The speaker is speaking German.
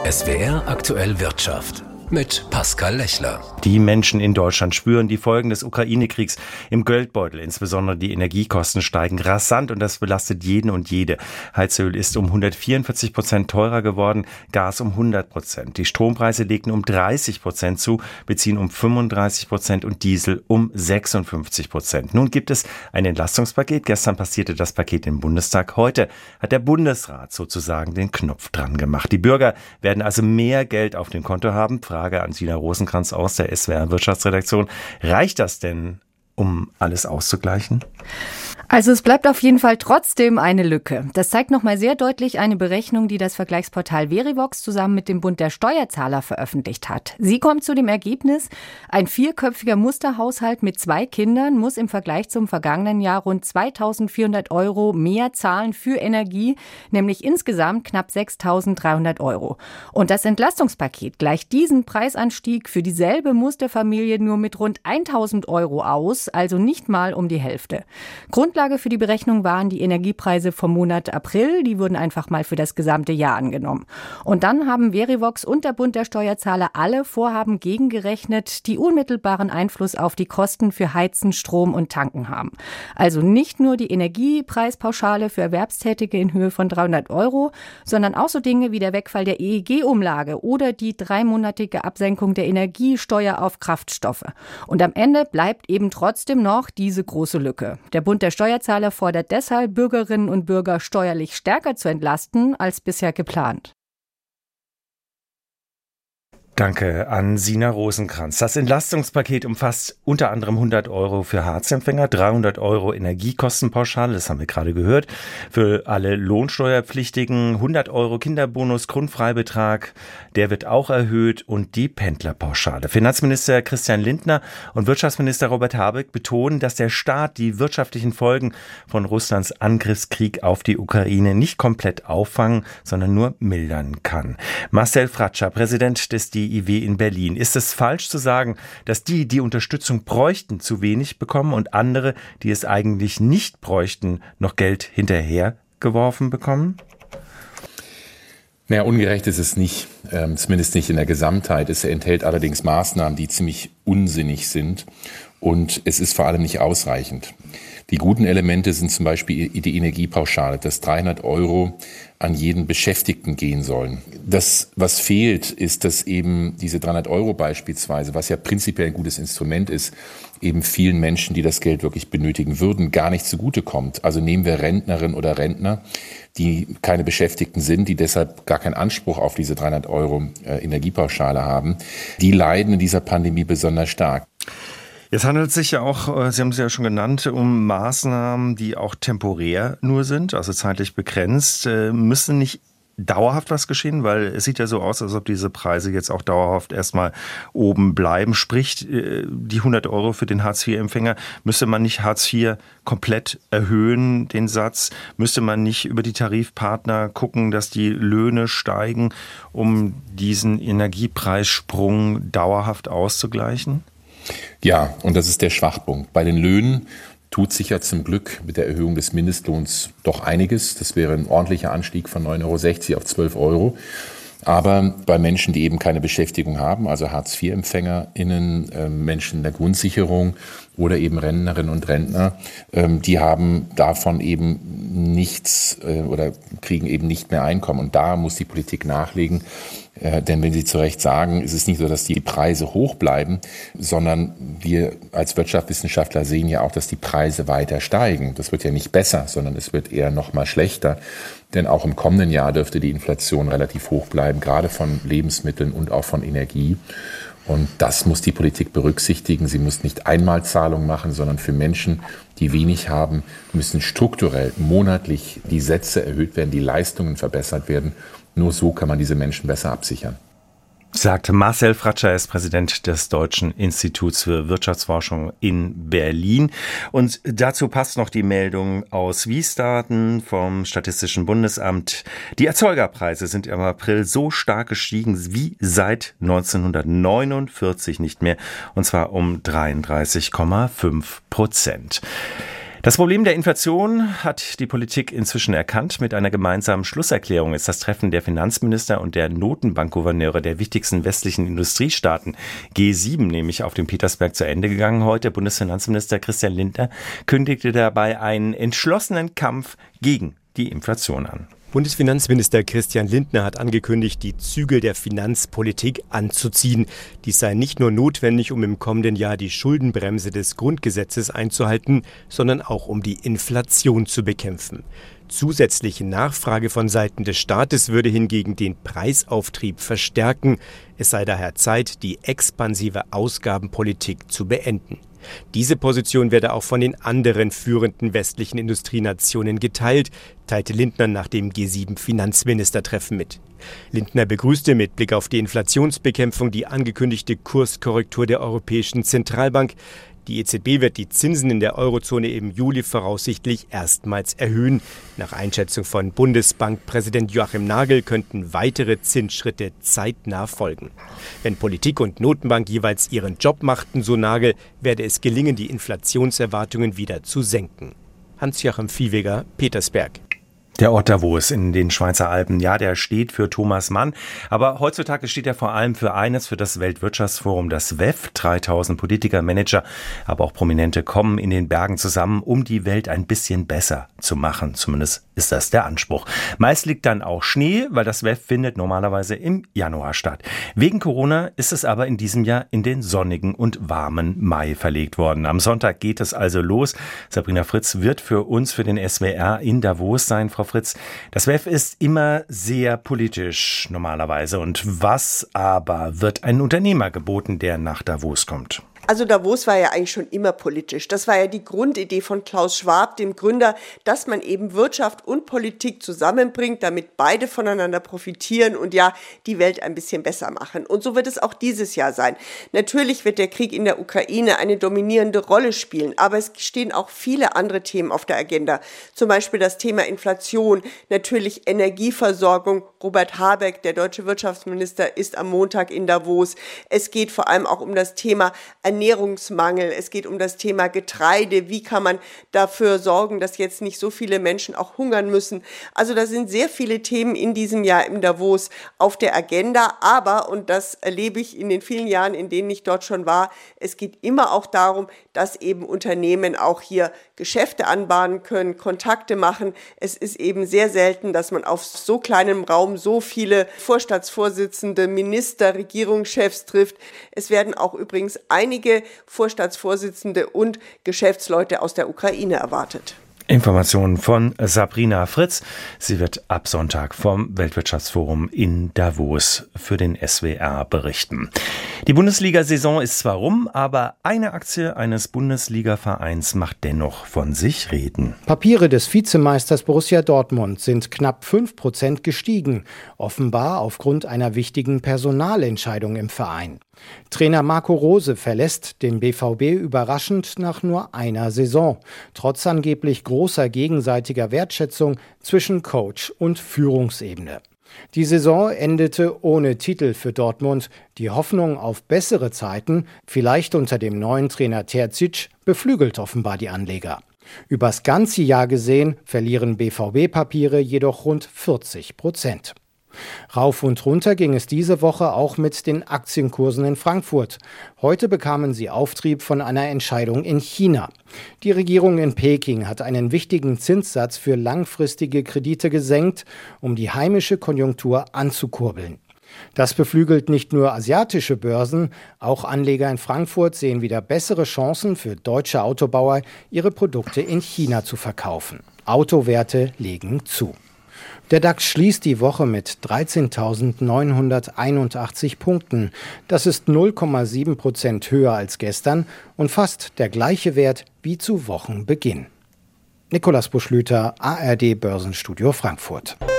SWR aktuell Wirtschaft mit Pascal Lechler. Die Menschen in Deutschland spüren die Folgen des Ukraine-Kriegs im Geldbeutel. Insbesondere die Energiekosten steigen rasant und das belastet jeden und jede. Heizöl ist um 144% teurer geworden, Gas um 100%. Die Strompreise legten um 30% zu, Benzin um 35% und Diesel um 56%. Nun gibt es ein Entlastungspaket. Gestern passierte das Paket im Bundestag. Heute hat der Bundesrat sozusagen den Knopf dran gemacht. Die Bürger werden also mehr Geld auf dem Konto haben. Frage an Sina Rosenkranz aus der SWR Wirtschaftsredaktion. Reicht das denn, um alles auszugleichen? Also es bleibt auf jeden Fall trotzdem eine Lücke. Das zeigt nochmal sehr deutlich eine Berechnung, die das Vergleichsportal Verivox zusammen mit dem Bund der Steuerzahler veröffentlicht hat. Sie kommt zu dem Ergebnis, ein 4-köpfiger Musterhaushalt mit 2 Kindern muss im Vergleich zum vergangenen Jahr rund 2.400 € mehr zahlen für Energie, nämlich insgesamt knapp 6.300 €. Und das Entlastungspaket gleicht diesen Preisanstieg für dieselbe Musterfamilie nur mit rund 1.000 € aus, also nicht mal um die Hälfte. Grundlage für die Berechnung waren die Energiepreise vom Monat April. Die wurden einfach mal für das gesamte Jahr angenommen. Und dann haben Verivox und der Bund der Steuerzahler alle Vorhaben gegengerechnet, die unmittelbaren Einfluss auf die Kosten für Heizen, Strom und Tanken haben. Also nicht nur die Energiepreispauschale für Erwerbstätige in Höhe von 300 €, sondern auch so Dinge wie der Wegfall der EEG-Umlage oder die 3-monatige Absenkung der Energiesteuer auf Kraftstoffe. Und am Ende bleibt eben trotzdem noch diese große Lücke. Der Bund der Steuerzahler fordert deshalb, Bürgerinnen und Bürger steuerlich stärker zu entlasten als bisher geplant. Danke an Sina Rosenkranz. Das Entlastungspaket umfasst unter anderem 100 € für Hartz-Empfänger, 300 € Energiekostenpauschale, das haben wir gerade gehört, für alle Lohnsteuerpflichtigen, 100 € Kinderbonus, Grundfreibetrag, der wird auch erhöht und die Pendlerpauschale. Finanzminister Christian Lindner und Wirtschaftsminister Robert Habeck betonen, dass der Staat die wirtschaftlichen Folgen von Russlands Angriffskrieg auf die Ukraine nicht komplett auffangen, sondern nur mildern kann. Marcel Fratscher, Präsident des DIW in Berlin. Ist es falsch zu sagen, dass die Unterstützung bräuchten, zu wenig bekommen und andere, die es eigentlich nicht bräuchten, noch Geld hinterhergeworfen bekommen? Naja, ungerecht ist es nicht, zumindest nicht in der Gesamtheit. Es enthält allerdings Maßnahmen, die ziemlich unsinnig sind und es ist vor allem nicht ausreichend. Die guten Elemente sind zum Beispiel die Energiepauschale, dass 300 € an jeden Beschäftigten gehen sollen. Das, was fehlt, ist, dass eben diese 300 € beispielsweise, was ja prinzipiell ein gutes Instrument ist, eben vielen Menschen, die das Geld wirklich benötigen würden, gar nicht zugutekommt. Also nehmen wir Rentnerinnen oder Rentner, die keine Beschäftigten sind, die deshalb gar keinen Anspruch auf diese 300 € Energiepauschale haben. Die leiden in dieser Pandemie besonders stark. Es handelt sich ja auch, Sie haben es ja schon genannt, um Maßnahmen, die auch temporär nur sind, also zeitlich begrenzt. Müssen nicht dauerhaft was geschehen? Weil es sieht ja so aus, als ob diese Preise jetzt auch dauerhaft erstmal oben bleiben. Sprich, die 100 € für den Hartz-IV-Empfänger, müsste man nicht Hartz IV komplett erhöhen, den Satz? Müsste man nicht über die Tarifpartner gucken, dass die Löhne steigen, um diesen Energiepreissprung dauerhaft auszugleichen? Ja, und das ist der Schwachpunkt. Bei den Löhnen tut sich ja zum Glück mit der Erhöhung des Mindestlohns doch einiges. Das wäre ein ordentlicher Anstieg von 9,60 € auf 12 €. Aber bei Menschen, die eben keine Beschäftigung haben, also Hartz-IV-EmpfängerInnen, Menschen in der Grundsicherung oder eben Rentnerinnen und Rentner, die haben davon eben nichts oder kriegen eben nicht mehr Einkommen. Und da muss die Politik nachlegen. Denn wenn Sie zu Recht sagen, ist es nicht so, dass die Preise hoch bleiben, sondern wir als Wirtschaftswissenschaftler sehen ja auch, dass die Preise weiter steigen. Das wird ja nicht besser, sondern es wird eher noch mal schlechter. Denn auch im kommenden Jahr dürfte die Inflation relativ hoch bleiben, gerade von Lebensmitteln und auch von Energie. Und das muss die Politik berücksichtigen. Sie muss nicht Einmalzahlungen machen, sondern für Menschen, die wenig haben, müssen strukturell monatlich die Sätze erhöht werden, die Leistungen verbessert werden. Nur so kann man diese Menschen besser absichern. Sagt Marcel Fratscher, er ist Präsident des Deutschen Instituts für Wirtschaftsforschung in Berlin. Und dazu passt noch die Meldung aus Wiesbaden vom Statistischen Bundesamt. Die Erzeugerpreise sind im April so stark gestiegen wie seit 1949 nicht mehr, und zwar um 33,5%. Das Problem der Inflation hat die Politik inzwischen erkannt. Mit einer gemeinsamen Schlusserklärung ist das Treffen der Finanzminister und der Notenbankgouverneure der wichtigsten westlichen Industriestaaten G7 nämlich auf dem Petersberg zu Ende gegangen heute. Bundesfinanzminister Christian Lindner kündigte dabei einen entschlossenen Kampf gegen die Inflation an. Bundesfinanzminister Christian Lindner hat angekündigt, die Zügel der Finanzpolitik anzuziehen. Dies sei nicht nur notwendig, um im kommenden Jahr die Schuldenbremse des Grundgesetzes einzuhalten, sondern auch um die Inflation zu bekämpfen. Zusätzliche Nachfrage von Seiten des Staates würde hingegen den Preisauftrieb verstärken. Es sei daher Zeit, die expansive Ausgabenpolitik zu beenden. Diese Position werde auch von den anderen führenden westlichen Industrienationen geteilt, teilte Lindner nach dem G7-Finanzministertreffen mit. Lindner begrüßte mit Blick auf die Inflationsbekämpfung die angekündigte Kurskorrektur der Europäischen Zentralbank. Die EZB wird die Zinsen in der Eurozone im Juli voraussichtlich erstmals erhöhen. Nach Einschätzung von Bundesbankpräsident Joachim Nagel könnten weitere Zinsschritte zeitnah folgen. Wenn Politik und Notenbank jeweils ihren Job machten, so Nagel, werde es gelingen, die Inflationserwartungen wieder zu senken. Hans-Joachim Viehweger, Petersberg. Der Ort Davos in den Schweizer Alpen, ja, der steht für Thomas Mann. Aber heutzutage steht er vor allem für eines, für das Weltwirtschaftsforum, das WEF. 3000 Politiker, Manager, aber auch Prominente kommen in den Bergen zusammen, um die Welt ein bisschen besser zu machen. Zumindest ist das der Anspruch. Meist liegt dann auch Schnee, weil das WEF findet normalerweise im Januar statt. Wegen Corona ist es aber in diesem Jahr in den sonnigen und warmen Mai verlegt worden. Am Sonntag geht es also los. Sabrina Fritz wird für uns, für den SWR in Davos sein. Frau Fritz, das WEF ist immer sehr politisch normalerweise. Und was aber wird ein Unternehmer geboten, der nach Davos kommt? Also Davos war ja eigentlich schon immer politisch. Das war ja die Grundidee von Klaus Schwab, dem Gründer, dass man eben Wirtschaft und Politik zusammenbringt, damit beide voneinander profitieren und ja die Welt ein bisschen besser machen. Und so wird es auch dieses Jahr sein. Natürlich wird der Krieg in der Ukraine eine dominierende Rolle spielen, aber es stehen auch viele andere Themen auf der Agenda. Zum Beispiel das Thema Inflation, natürlich Energieversorgung. Robert Habeck, der deutsche Wirtschaftsminister, ist am Montag in Davos. Es geht vor allem auch um das Thema Ernährungsmangel, es geht um das Thema Getreide, wie kann man dafür sorgen, dass jetzt nicht so viele Menschen auch hungern müssen. Also da sind sehr viele Themen in diesem Jahr im Davos auf der Agenda, aber, und das erlebe ich in den vielen Jahren, in denen ich dort schon war, es geht immer auch darum, dass eben Unternehmen auch hier Geschäfte anbahnen können, Kontakte machen. Es ist eben sehr selten, dass man auf so kleinem Raum so viele Vorstandsvorsitzende, Minister, Regierungschefs trifft. Es werden auch übrigens einige Vorstandsvorsitzende und Geschäftsleute aus der Ukraine erwartet. Informationen von Sabrina Fritz. Sie wird ab Sonntag vom Weltwirtschaftsforum in Davos für den SWR berichten. Die Bundesliga-Saison ist zwar rum, aber eine Aktie eines Bundesliga-Vereins macht dennoch von sich reden. Papiere des Vizemeisters Borussia Dortmund sind knapp 5% gestiegen, offenbar aufgrund einer wichtigen Personalentscheidung im Verein. Trainer Marco Rose verlässt den BVB überraschend nach nur einer Saison, trotz angeblich großer gegenseitiger Wertschätzung zwischen Coach und Führungsebene. Die Saison endete ohne Titel für Dortmund. Die Hoffnung auf bessere Zeiten, vielleicht unter dem neuen Trainer Terzic, beflügelt offenbar die Anleger. Übers ganze Jahr gesehen verlieren BVB-Papiere jedoch rund 40%. Rauf und runter ging es diese Woche auch mit den Aktienkursen in Frankfurt. Heute bekamen sie Auftrieb von einer Entscheidung in China. Die Regierung in Peking hat einen wichtigen Zinssatz für langfristige Kredite gesenkt, um die heimische Konjunktur anzukurbeln. Das beflügelt nicht nur asiatische Börsen, auch Anleger in Frankfurt sehen wieder bessere Chancen für deutsche Autobauer, ihre Produkte in China zu verkaufen. Autowerte legen zu. Der DAX schließt die Woche mit 13.981 Punkten. Das ist 0,7% höher als gestern und fast der gleiche Wert wie zu Wochenbeginn. Nikolaus Buschlüter, ARD Börsenstudio Frankfurt.